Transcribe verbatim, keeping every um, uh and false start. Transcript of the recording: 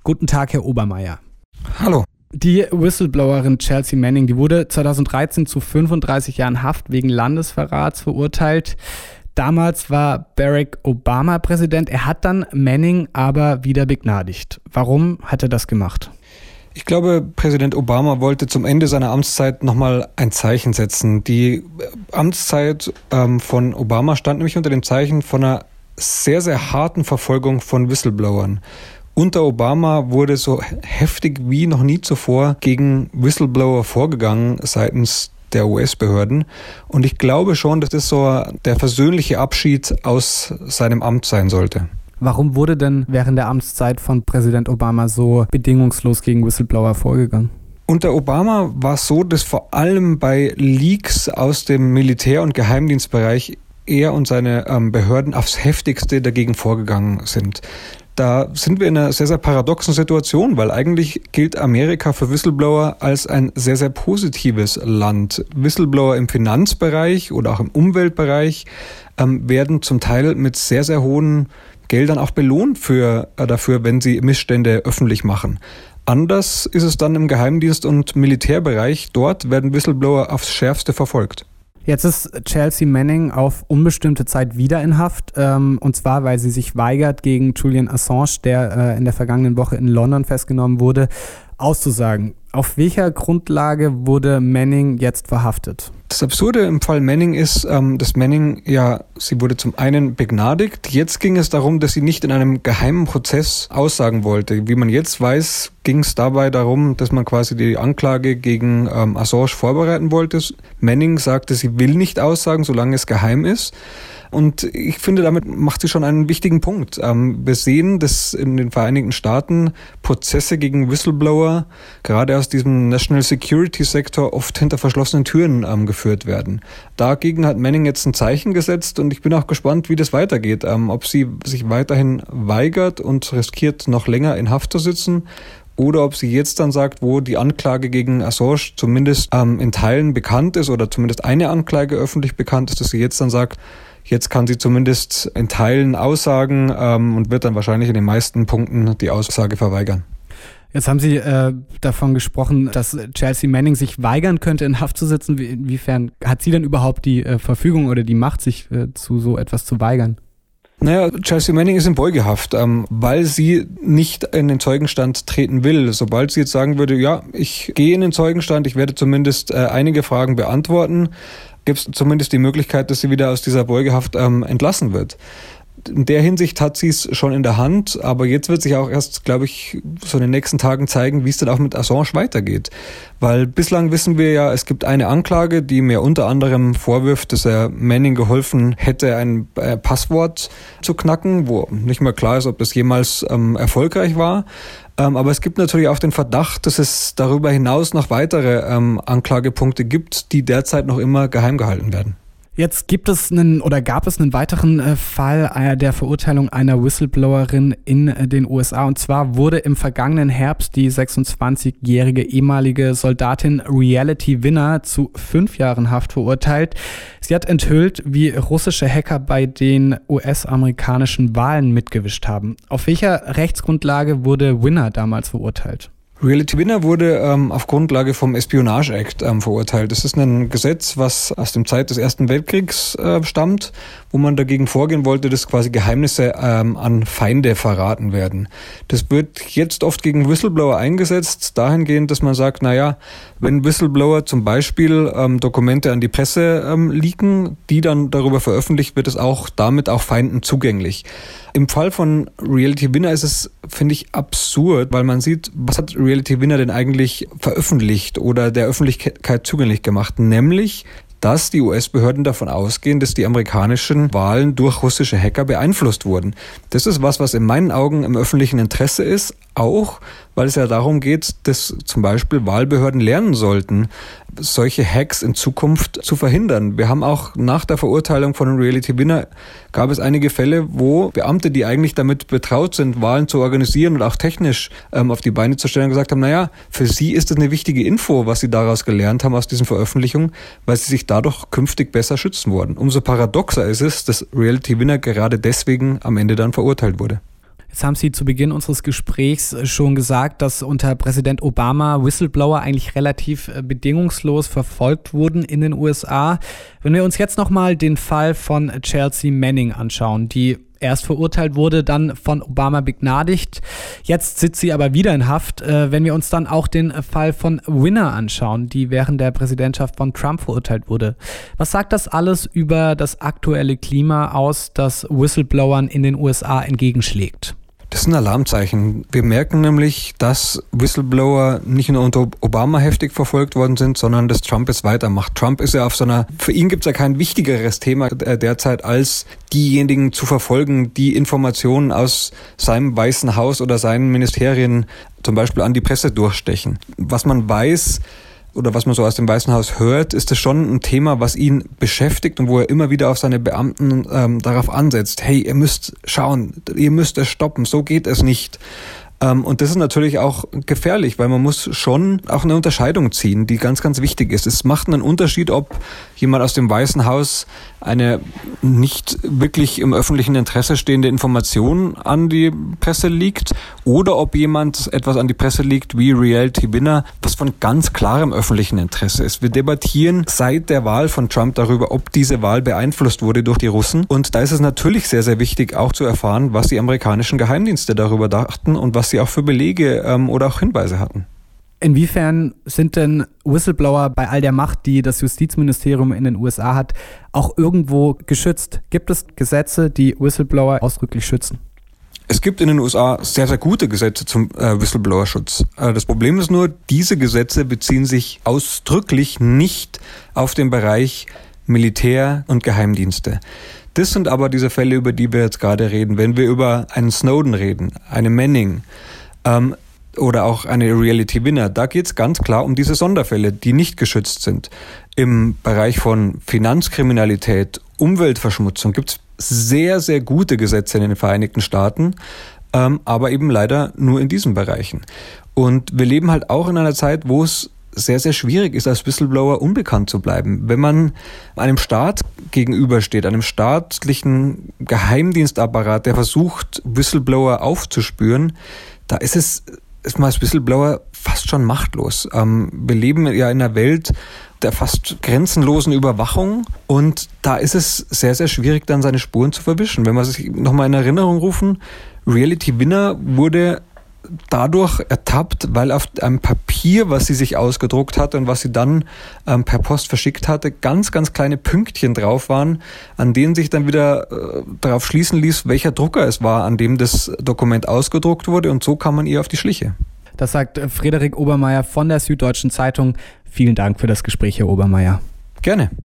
Guten Tag, Herr Obermeier. Hallo. Die Whistleblowerin Chelsea Manning, die wurde zweitausenddreizehn zu fünfunddreißig Jahren Haft wegen Landesverrats verurteilt. Damals war Barack Obama Präsident. Er hat dann Manning aber wieder begnadigt. Warum hat er das gemacht? Ich glaube, Präsident Obama wollte zum Ende seiner Amtszeit nochmal ein Zeichen setzen. Die Amtszeit ähm, von Obama stand nämlich unter dem Zeichen von einer sehr, sehr harten Verfolgung von Whistleblowern. Unter Obama wurde so heftig wie noch nie zuvor gegen Whistleblower vorgegangen seitens der U S-Behörden. Und ich glaube schon, dass das so der versöhnliche Abschied aus seinem Amt sein sollte. Warum wurde denn während der Amtszeit von Präsident Obama so bedingungslos gegen Whistleblower vorgegangen? Unter Obama war es so, dass vor allem bei Leaks aus dem Militär- und Geheimdienstbereich er und seine ähm, Behörden aufs Heftigste dagegen vorgegangen sind. Da sind wir in einer sehr, sehr paradoxen Situation, weil eigentlich gilt Amerika für Whistleblower als ein sehr, sehr positives Land. Whistleblower im Finanzbereich oder auch im Umweltbereich ähm, werden zum Teil mit sehr, sehr hohen Geldern auch belohnt für, äh, dafür, wenn sie Missstände öffentlich machen. Anders ist es dann im Geheimdienst- und Militärbereich. Dort werden Whistleblower aufs Schärfste verfolgt. Jetzt ist Chelsea Manning auf unbestimmte Zeit wieder in Haft, ähm, und zwar, weil sie sich weigert, gegen Julian Assange, der äh, in der vergangenen Woche in London festgenommen wurde, auszusagen. Auf welcher Grundlage wurde Manning jetzt verhaftet? Das Absurde im Fall Manning ist, ähm, dass Manning, ja, sie wurde zum einen begnadigt. Jetzt ging es darum, dass sie nicht in einem geheimen Prozess aussagen wollte. Wie man jetzt weiß, ging es dabei darum, dass man quasi die Anklage gegen ähm, Assange vorbereiten wollte. Manning sagte, sie will nicht aussagen, solange es geheim ist. Und ich finde, damit macht sie schon einen wichtigen Punkt. Ähm, wir sehen, dass in den Vereinigten Staaten Prozesse gegen Whistleblower, gerade aus diesem National Security Sektor, oft hinter verschlossenen Türen ähm, geführt werden. Dagegen hat Manning jetzt ein Zeichen gesetzt und ich bin auch gespannt, wie das weitergeht. Ähm, ob sie sich weiterhin weigert und riskiert, noch länger in Haft zu sitzen, oder ob sie jetzt dann sagt, wo die Anklage gegen Assange zumindest ähm, in Teilen bekannt ist oder zumindest eine Anklage öffentlich bekannt ist, dass sie jetzt dann sagt, jetzt kann sie zumindest in Teilen aussagen ähm, und wird dann wahrscheinlich in den meisten Punkten die Aussage verweigern. Jetzt haben Sie äh, davon gesprochen, dass Chelsea Manning sich weigern könnte, in Haft zu sitzen. Inwiefern hat sie denn überhaupt die äh, Verfügung oder die Macht, sich äh, zu so etwas zu weigern? Naja, Chelsea Manning ist in Beugehaft, ähm, weil sie nicht in den Zeugenstand treten will. Sobald sie jetzt sagen würde, ja, ich gehe in den Zeugenstand, ich werde zumindest äh, einige Fragen beantworten, gibt es zumindest die Möglichkeit, dass sie wieder aus dieser Beugehaft ähm, entlassen wird. In der Hinsicht hat sie es schon in der Hand, aber jetzt wird sich auch erst, glaube ich, so in den nächsten Tagen zeigen, wie es denn auch mit Assange weitergeht. Weil bislang wissen wir ja, es gibt eine Anklage, die mir unter anderem vorwirft, dass er Manning geholfen hätte, ein äh, Passwort zu knacken, wo nicht mehr klar ist, ob das jemals ähm, erfolgreich war. Ähm, aber es gibt natürlich auch den Verdacht, dass es darüber hinaus noch weitere ähm, Anklagepunkte gibt, die derzeit noch immer geheim gehalten werden. Jetzt gibt es einen oder gab es einen weiteren äh, Fall äh, der Verurteilung einer Whistleblowerin in äh, den U S A. Und zwar wurde im vergangenen Herbst die sechsundzwanzigjährige ehemalige Soldatin Reality Winner zu fünf Jahren Haft verurteilt. Sie hat enthüllt, wie russische Hacker bei den U S-amerikanischen Wahlen mitgewischt haben. Auf welcher Rechtsgrundlage wurde Winner damals verurteilt? Reality Winner wurde ähm, auf Grundlage vom Espionage Act ähm, verurteilt. Das ist ein Gesetz, was aus der Zeit des Ersten Weltkriegs äh, stammt, wo man dagegen vorgehen wollte, dass quasi Geheimnisse ähm, an Feinde verraten werden. Das wird jetzt oft gegen Whistleblower eingesetzt, dahingehend, dass man sagt, naja, wenn Whistleblower zum Beispiel ähm, Dokumente an die Presse ähm, leaken, die dann darüber veröffentlicht, wird es auch damit auch Feinden zugänglich. Im Fall von Reality Winner ist es, finde ich, absurd, weil man sieht, was hat Reality Winner denn eigentlich veröffentlicht oder der Öffentlichkeit zugänglich gemacht, nämlich dass die U S-Behörden davon ausgehen, dass die amerikanischen Wahlen durch russische Hacker beeinflusst wurden. Das ist was, was in meinen Augen im öffentlichen Interesse ist, auch weil es ja darum geht, dass zum Beispiel Wahlbehörden lernen sollten, solche Hacks in Zukunft zu verhindern. Wir haben auch nach der Verurteilung von Reality Winner gab es einige Fälle, wo Beamte, die eigentlich damit betraut sind, Wahlen zu organisieren und auch technisch ähm, auf die Beine zu stellen, gesagt haben, naja, für sie ist das eine wichtige Info, was sie daraus gelernt haben aus diesen Veröffentlichungen, weil sie sich dadurch künftig besser schützen würden. Umso paradoxer ist es, dass Reality Winner gerade deswegen am Ende dann verurteilt wurde. Jetzt haben Sie zu Beginn unseres Gesprächs schon gesagt, dass unter Präsident Obama Whistleblower eigentlich relativ bedingungslos verfolgt wurden in den U S A. Wenn wir uns jetzt nochmal den Fall von Chelsea Manning anschauen, die erst verurteilt wurde, dann von Obama begnadigt. Jetzt sitzt sie aber wieder in Haft. Wenn wir uns dann auch den Fall von Winner anschauen, die während der Präsidentschaft von Trump verurteilt wurde. Was sagt das alles über das aktuelle Klima aus, das Whistleblowern in den U S A entgegenschlägt? Das ist ein Alarmzeichen. Wir merken nämlich, dass Whistleblower nicht nur unter Obama heftig verfolgt worden sind, sondern dass Trump es weitermacht. Trump ist ja auf so einer, für ihn gibt es ja kein wichtigeres Thema derzeit, als diejenigen zu verfolgen, die Informationen aus seinem Weißen Haus oder seinen Ministerien zum Beispiel an die Presse durchstechen. Was man weiß, oder was man so aus dem Weißen Haus hört, ist das schon ein Thema, was ihn beschäftigt und wo er immer wieder auf seine Beamten ähm, darauf ansetzt, hey, ihr müsst schauen, ihr müsst es stoppen, so geht es nicht. Ähm, und das ist natürlich auch gefährlich, weil man muss schon auch eine Unterscheidung ziehen, die ganz, ganz wichtig ist. Es macht einen Unterschied, ob jemand aus dem Weißen Haus eine nicht wirklich im öffentlichen Interesse stehende Information an die Presse liegt oder ob jemand etwas an die Presse liegt wie Reality Winner, was von ganz klarem öffentlichen Interesse ist. Wir debattieren seit der Wahl von Trump darüber, ob diese Wahl beeinflusst wurde durch die Russen. Und da ist es natürlich sehr, sehr wichtig, auch zu erfahren, was die amerikanischen Geheimdienste darüber dachten und was sie auch für Belege ähm, oder auch Hinweise hatten. Inwiefern sind denn Whistleblower bei all der Macht, die das Justizministerium in den U S A hat, auch irgendwo geschützt? Gibt es Gesetze, die Whistleblower ausdrücklich schützen? Es gibt in den U S A sehr, sehr gute Gesetze zum äh, Whistleblower-Schutz. Äh, das Problem ist nur, diese Gesetze beziehen sich ausdrücklich nicht auf den Bereich Militär und Geheimdienste. Das sind aber diese Fälle, über die wir jetzt gerade reden. Wenn wir über einen Snowden reden, eine Manning, ähm, oder auch eine Reality Winner, da geht es ganz klar um diese Sonderfälle, die nicht geschützt sind. Im Bereich von Finanzkriminalität, Umweltverschmutzung gibt es sehr, sehr gute Gesetze in den Vereinigten Staaten, ähm, aber eben leider nur in diesen Bereichen. Und wir leben halt auch in einer Zeit, wo es sehr, sehr schwierig ist, als Whistleblower unbekannt zu bleiben. Wenn man einem Staat gegenübersteht, einem staatlichen Geheimdienstapparat, der versucht, Whistleblower aufzuspüren, da ist es ist man als Whistleblower fast schon machtlos. Ähm, wir leben ja in einer Welt der fast grenzenlosen Überwachung und da ist es sehr, sehr schwierig, dann seine Spuren zu verwischen. Wenn wir sich nochmal in Erinnerung rufen, Reality Winner wurde dadurch ertappt, weil auf einem Papier, was sie sich ausgedruckt hatte und was sie dann ähm, per Post verschickt hatte, ganz, ganz kleine Pünktchen drauf waren, an denen sich dann wieder äh, darauf schließen ließ, welcher Drucker es war, an dem das Dokument ausgedruckt wurde, und so kam man ihr auf die Schliche. Das sagt Frederik Obermeier von der Süddeutschen Zeitung. Vielen Dank für das Gespräch, Herr Obermeier. Gerne.